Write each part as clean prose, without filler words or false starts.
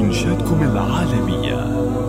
منشدكم العالمية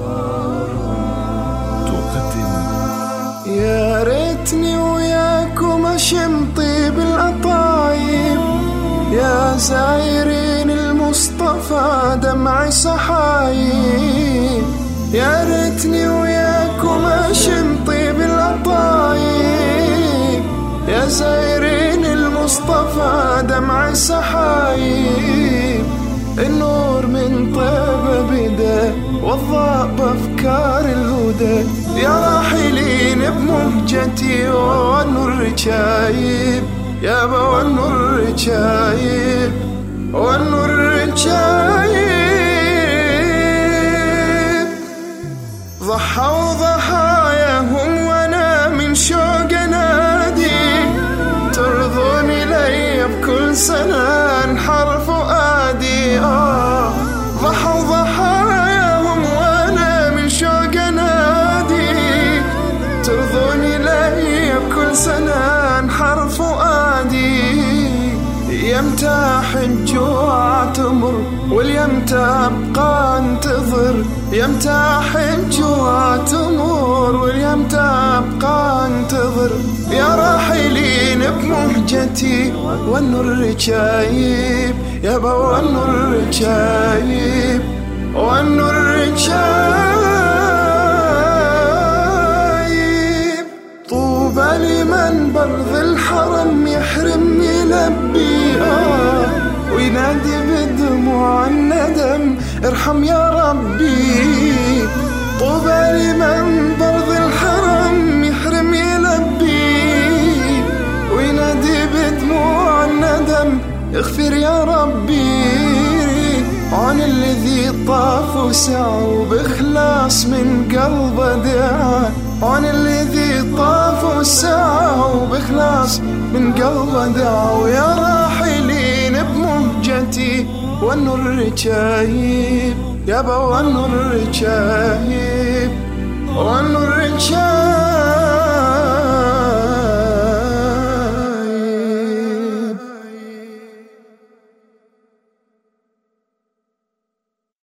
تقدم يا ريتني وياكم أشم طيب الأطايب، يا زايرين المصطفى دمعي سحايب. يا ريتني وياكم أشم طيب الأطايب، يا زايرين المصطفى دمعي سحايب. النور من طيبة بدا والضاء بأفكار الهدى، يا راحلين بمهجتي والنور رجايب، يا والنور رجايب والنور رجايب. ضحوا ضحاياهم وانا من شوق نادي، ترضوني لي بكل سنة انحر فؤادي. ضحوا ضحاياهم وانا من شوق نادي، ترضوني لي بكل سنة انحر فؤادي. يمتى الجوع تمر واليمتى ابقى انتظر، يمتى الجوع تمر واليمتى ابقى انتظر. يا راحلين بمهجتي والنور رجايب، يا والنور رجايب والنور رجايب. طوبى لمن برذ الحرم يحرم يلبي وينادي بدموع الندم ارحم يا ربي. طوبى لمن برذ الحرم يحرم يلبي وينادي بدموع الندم اغفر يا ربي. عن الذي طاف وسعى وبإخلاص من قلبه دعا، عن الذي طاف وسعى وبإخلاص من قلبه دعا. ويا راحلين بمهجتي والنور رجايب، يا والنور رجايب